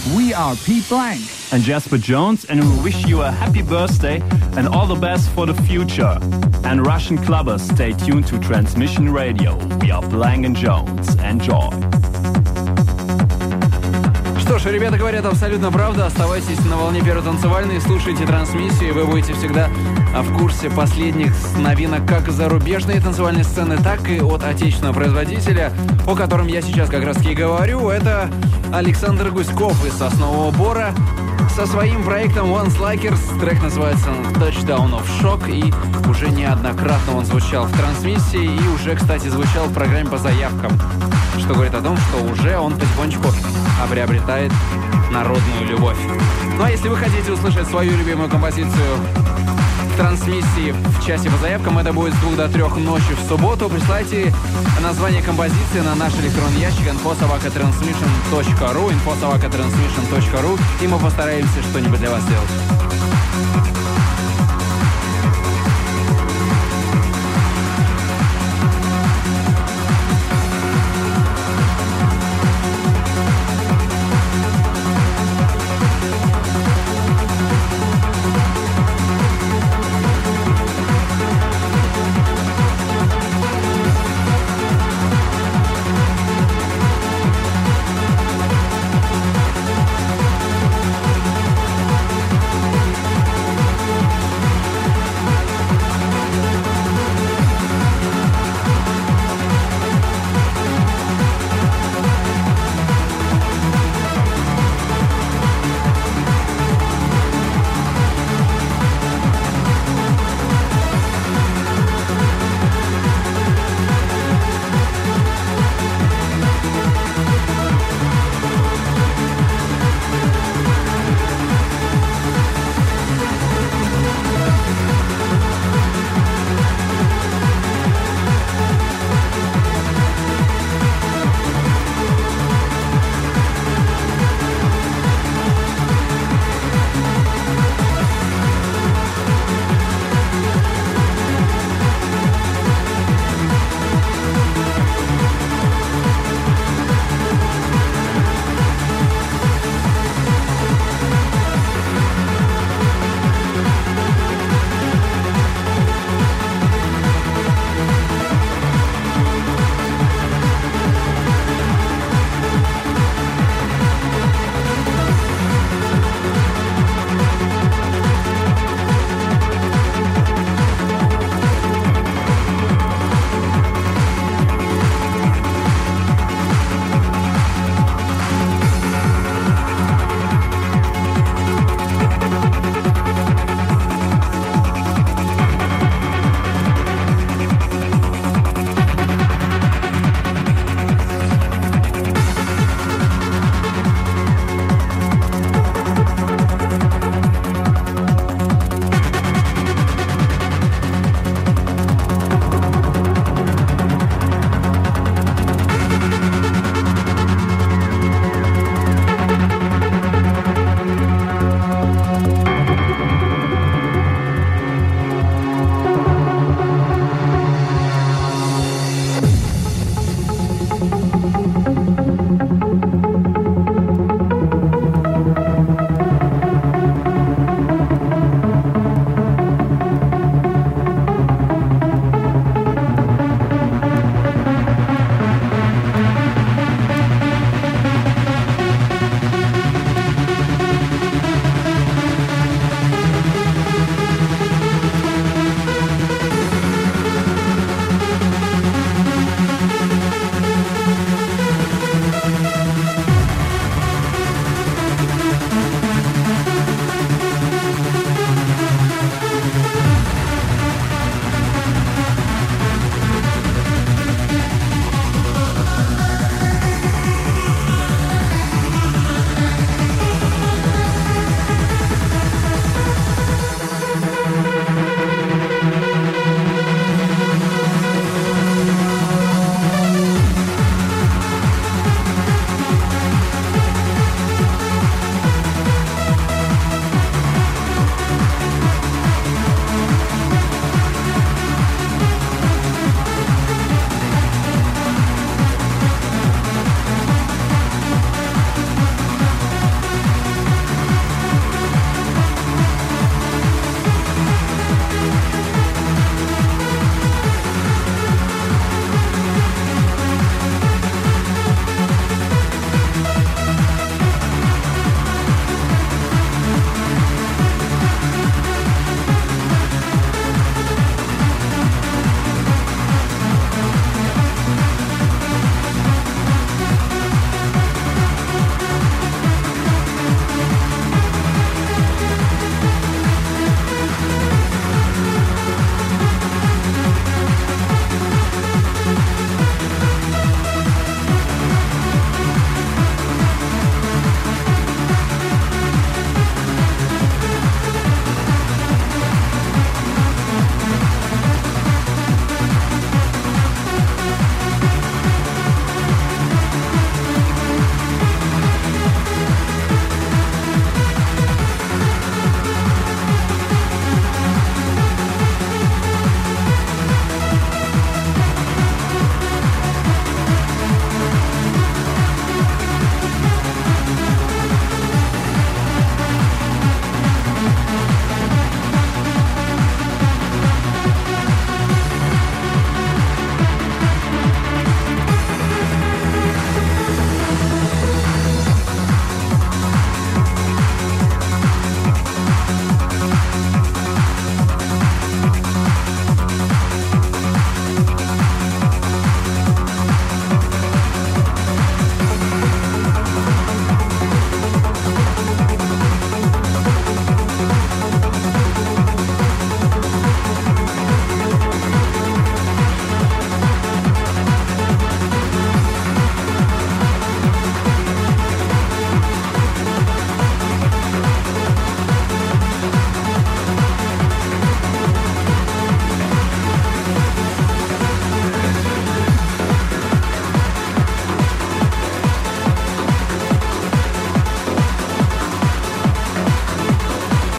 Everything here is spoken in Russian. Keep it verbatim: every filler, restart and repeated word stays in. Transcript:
We are Pete Blank and Jasper Jones, and we wish you a happy birthday and all the best for the future. And Russian clubbers, stay tuned to Transmission Radio. We are Blank and Jones. Enjoy. Что ж, ребята говорят абсолютно правду. Оставайтесь на волне первой танцевальной, слушайте трансмиссию, и вы будете всегда в курсе последних новинок как зарубежной танцевальной сцены, так и от отечественного производителя, о котором я сейчас как раз и говорю. Это Александр Гуськов из Соснового Бора со своим проектом Once Likers. Трек называется Touchdown of Shock, и уже неоднократно он звучал в трансмиссии и уже, кстати, звучал в программе по заявкам, что говорит о том, что уже он потихонечку приобретает народную любовь. Ну а если вы хотите услышать свою любимую композицию в трансмиссии в часе по заявкам, это будет с двух до трех ночи в субботу. Присылайте название композиции на наш электронный ящик инфо собака трансмишн точка ру, инфо собака трансмишн точка ру, и мы постараемся что-нибудь для вас сделать.